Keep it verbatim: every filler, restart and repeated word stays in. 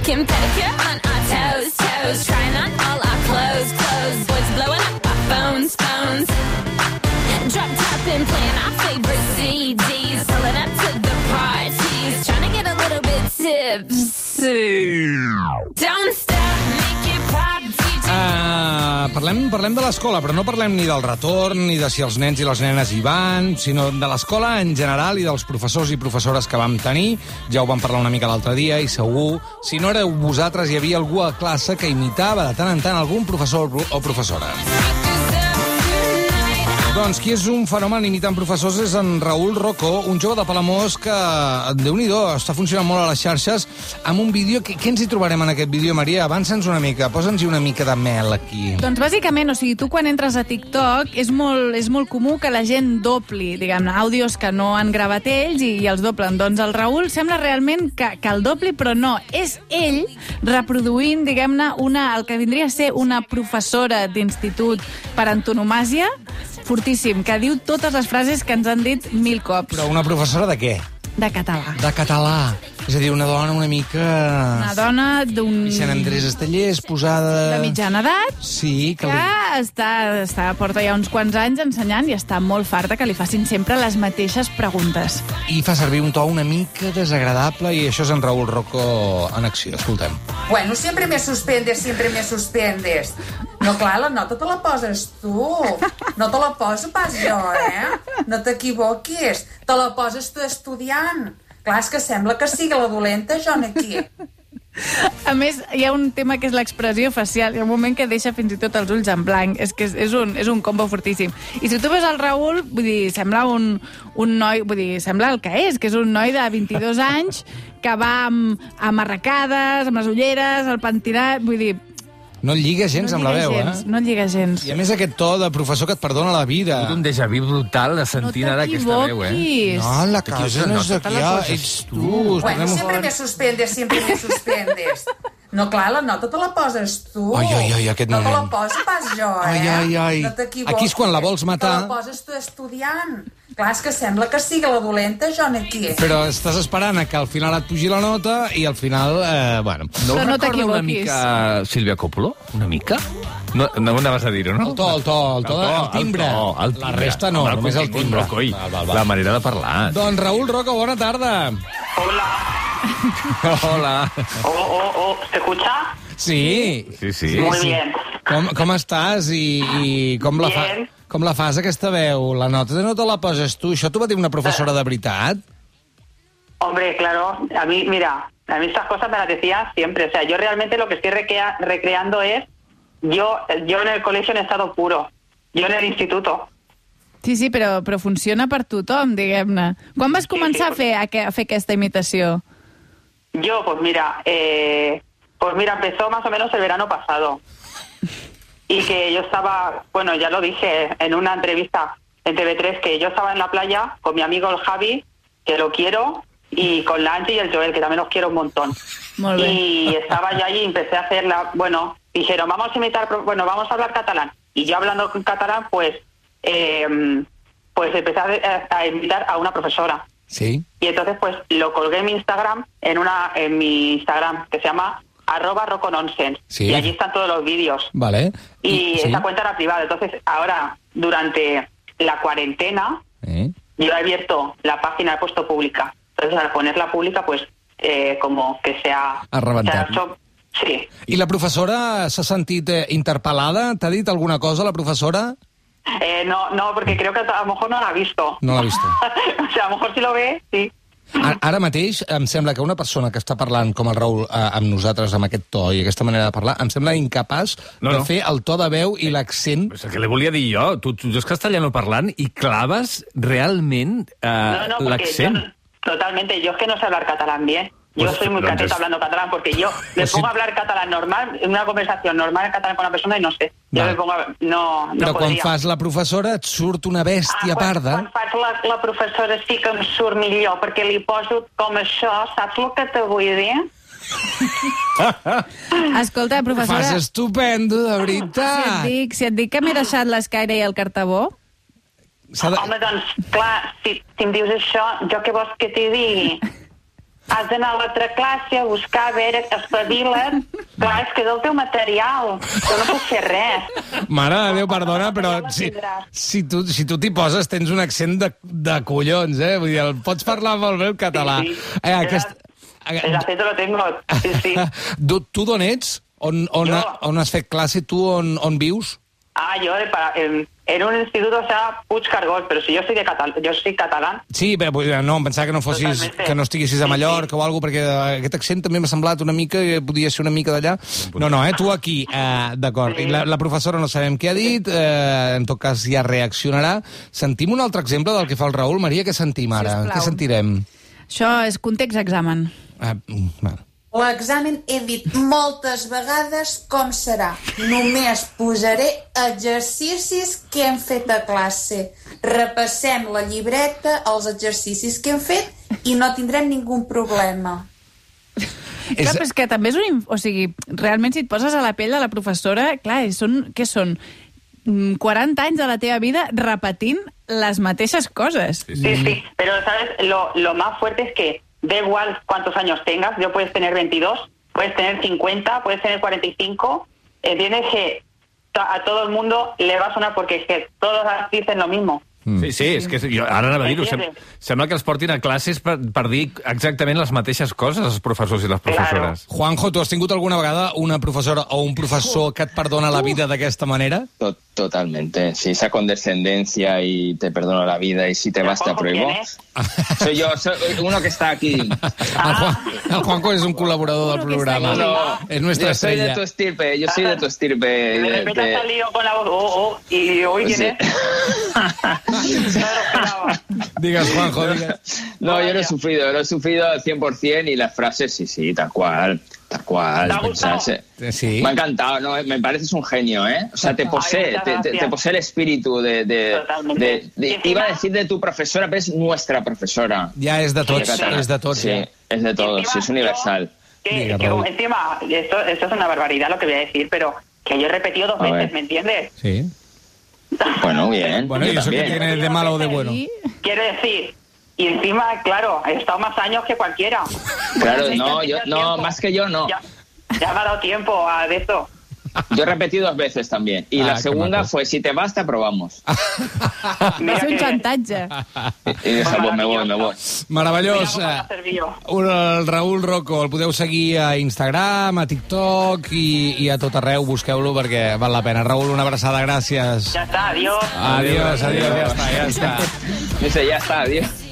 manicure and pedicure on our toes, toes. Trying on all our clothes, clothes. Boys blowing up our phones, phones. Drop top and playing our favorite C Ds. Pulling up to the parties. Trying to get a little bit tipsy. Don't stop, make it pop, D J. Uh, parlem, parlem de l'escola, però no parlem ni del retorn, ni de si els nens i les nenes hi van, sinó de l'escola en general i dels professors i professores que vam tenir. Ja ho vam parlar una mica l'altre dia i segur, si no éreu vosaltres, hi havia algú a classe que imitava de tant en tant algun professor o professora. Doncs qui és un fenomen imitant professors és en Raül Rocco, un jove de Palamós que, Déu-n'hi-do, està funcionant molt a les xarxes amb un vídeo. Què ens hi trobarem en aquest vídeo, Maria? Avança'ns una mica, posa'ns una mica de mel aquí. Doncs bàsicament, o sigui, tu quan entres a TikTok és molt, és molt comú que la gent dobli, diguem-ne, àudios que no han gravat ells i, i els doblen. Doncs el Raül sembla realment que, que el dobli, però no, és ell reproduint, diguem-ne, una, el que vindria a ser una professora d'institut per antonomàsia, fortíssim, que diu totes les frases que ens han dit mil cops. Però una professora de què? De català. De català. És a dir, una dona una mica... Una dona d'un... Vicent Andrés Estellers, posada... De mitjana edat. Sí, que... Que li... està, està, porta ja uns quants anys ensenyant i està molt farta que li facin sempre les mateixes preguntes. I fa servir un to una mica desagradable i això és en Raül Rocco en acció. Escoltem. Bueno, siempre me suspendes, siempre me suspendes. No, clar, la nota te la poses tu. No te la poso pas jo, eh? No t'equivoquis. Te la poses tu estudiant. Clar, és que sembla que sigui la dolenta, jo aquí. A més, hi ha un tema que és l'expressió facial. Hi ha un moment que deixa fins i tot els ulls en blanc. És que és, és, un, és un combo fortíssim. I si tu veus el Raül, vull dir, sembla un, un noi... Vull dir, sembla el que és, que és un noi de vint-i-dos anys que va amb, amb arracades, amb les ulleres, el pentinat... Vull dir... No et lliga gens no amb la veu, gens, eh? No et lliga gens. I a més aquest to de professor que et perdona la vida. Un déjà vu brutal de sentir no ara aquesta veu, eh? No, la casa no és d'aquí, ets tu. Bueno, siempre me suspendes, siempre me suspendes. No, clar, la nota te la poses tu. Ai, ai, ai, aquest no moment. No te la poso pas jo, eh? Ai, ai, ai. No t'equivoquis. Aquí és quan la vols matar. Te la poses tu estudiant. Clar, és que sembla que sigui la dolenta, jo aquí. Però estàs esperant que al final et pugi la nota i al final, eh, bueno... No us Però no recorda una t'equivoquis. mica Sílvia Coppola? Una mica? No, no ho anaves a dir-ho, no? El to, el to, el to, el timbre. El to, el timbre. La resta no, Home, només el contingut, timbre. no, coi. Val, val, val. La manera de parlar. Doncs Raül Rocco, bona tarda. Hola. Hola. Oh, oh, oh, ¿se escucha? Sí. Sí, sí. Muy bien. Com, com estàs i, i com, la fa, Bien. com la fas, aquesta veu? La nota no te la poses tu? Això t'ho va dir una professora de veritat? Hombre, claro, a mí, mira, a mí estas cosas me las decía siempre. O sea, yo realmente lo que estoy recrea- recreando es, yo, yo en el colegio en estado puro, yo en el instituto. Sí, sí, però, però funciona per tothom, diguem-ne. Quan vas començar sí, a fer, a fer aquesta imitació? Yo, pues mira, eh, pues mira, empezó más o menos el verano pasado. Y que yo estaba, bueno, ya lo dije en una entrevista en T V tres, que yo estaba en la playa con mi amigo el Javi, que lo quiero, y con la Angie y el Joel, que también los quiero un montón. Molt bé. Y estaba yo allí y empecé a hacer la... Bueno, dijeron, vamos a imitar, bueno, vamos a hablar catalán. Y yo hablando en catalán, pues, eh, pues empecé a, a imitar a una profesora. Sí. Y entonces, pues, lo colgué en mi Instagram, en una en mi Instagram, que se llama arroba rocononsense. Sí. Y allí están todos los vídeos. Vale. Y sí. esta cuenta era privada. Entonces, ahora, durante la cuarentena, Eh? yo he abierto la página, he puesto pública. Entonces, al ponerla pública, pues, eh, como que sea... A rebentar. se ha hecho- sí. I la professora s'ha sentit eh, interpel·lada? T'ha dit alguna cosa, la professora? Eh, no, no, porque creo que a lo mejor no la ha visto. No l'ha vist. O sea, a lo mejor si lo ve, sí. Ara, ara mateix em sembla que una persona que està parlant com el Raül eh, amb nosaltres, amb aquest to i aquesta manera de parlar, em sembla incapaç No, de no. fer el to de veu i l'accent. És el que li volia dir jo. Tu, tu és castellano parlant i claves realment eh, No, no, porque l'accent. yo, totalmente, yo es que no sé hablar catalán bien. Yo Pues, soy muy entonces- cateta hablando catalán porque yo me Pues pongo sí. a hablar catalán normal, en una conversación normal en catalán con una persona y no sé. Yo Vale. me pongo a... No, no Però quan podria. fas la professora et surt una bèstia ah, quan, parda. quan faig la, la professora sí que em surt millor perquè li poso com això, saps el que te vull dir? Escolta, professora... Fas estupendo, de Si et veritat. dic, si et dic que m'he deixat l'escaire i el cartabó... S'ha de... Home, doncs, clar, si, si em dius això, jo què vols que t'hi digui? has d'anar a l'altra classe a buscar, a veure, espavila't. Clar, és que és el teu material. Jo no puc fer res. Mare de Déu, perdona, però si, si tu si tu t'hi poses tens un accent de, de collons, eh? Vull dir, el pots parlar molt bé el català. Sí, sí. Eh, aquest... El acento lo tengo, sí, sí. Tu, tu d'on ets? On, on, Jo. on has fet classe? Tu on, on vius? Ah, yo de para, en, en un instituto, o sea, Puig Cargol, pero si yo soy de catalán, yo soy catalán. Sí, bé, vull dir, no, em pensava que no fossis, Totalmente. que no estiguessis a Mallorca Sí, sí. o alguna cosa, perquè aquest accent també m'ha semblat una mica, que podia ser una mica d'allà. No, no, eh, tu aquí, eh, d'acord. Sí. I la, la professora no sabem què ha dit, eh, en tot cas ja reaccionarà. Sentim un altre exemple del que fa el Raül. Maria, què sentim ara? Sisplau. Què sentirem? Això és context examen. Ah, mm, vale. L'examen he dit moltes vegades com serà. Només posaré exercicis que hem fet a classe. Repassem la llibreta, els exercicis que hem fet i no tindrem ningú problema. És... Clar, però és que també és un... O sigui, realment si et poses a la pell de la professora, clar, són, què són? quaranta anys de la teva vida repetint les mateixes coses. Sí, sí, pero ¿sabes? Lo, lo más fuerte es que da igual cuántos años tengas, yo puedes tener veintidós, puedes tener cincuenta, puedes tener cuarenta y cinco, entiendes que a todo el mundo le va a sonar porque es que todos dicen lo mismo. Sí, sí, és que jo ara anava a dir-ho. Sem sembla que els portin a classes per, per dir exactament les mateixes coses, els professors i les professores. Claro. Juanjo, tu has tingut alguna vegada una professora o un professor que et perdona la vida d'aquesta manera? To- Totalmente. Si esa condescendencia y te perdono la vida y si te vas te Juanjo, apruebo. ¿quién es? Soy yo, soy uno que está aquí. El, Juan, el Juanjo és un col·laborador del programa. No, És nuestra yo soy de estrella. tu estirpe, yo soy de tu estirpe. De de- repente de- has salido con la voz, oh, oh, y hoy quién Sí. es. No lo esperaba. Digues, Juanjo, digues. No, yo lo he Vaya. sufrido, lo he sufrido al cien por cien y las frases, sí, sí, tal cual, tal cual. ¿Te ha gustado? pensarse- Sí. Me ha encantado, ¿no? Me pareces un genio, ¿eh? O sea, te posee, muchas te, te- te gracias. posee el espíritu de... de, Totalmente. de- de- Y encima- iba a decir de tu profesora, pero es nuestra profesora. Ja és de tots, De català. és de tots. Sí, Ja. es de todos, Encima, sí, es universal. yo- Que, Diga, que Raúl. encima, esto, esto es una barbaridad lo que voy a decir, pero que yo he repetido dos A veces, ver. ¿me entiendes? Sí. Bueno, bien. Bueno, yo ¿y eso qué también. tiene de malo o de bueno? Ahí, Quiero decir, y encima, claro, he estado más años que cualquiera. Claro, Pues no, ya yo, tenía no, tiempo. más que yo no. Ya, ya me ha dado tiempo a de esto. Yo repetí dos veces también. Y Ah, la qué segunda maco. fue, si te vas, te aprobamos. va Mira ser un que- xantatge. Y dije, pues me voy, me voy. Meravellós. Mira com Eh, m'ha servido. El Raül Rocco, el podeu seguir a Instagram, a TikTok i, i a tot arreu. Busqueu-lo perquè val la pena. Raül, una abraçada, gràcies. Ya está, adiós. Adiós, adiós, ja està, ja està. Dice, ya está, adiós.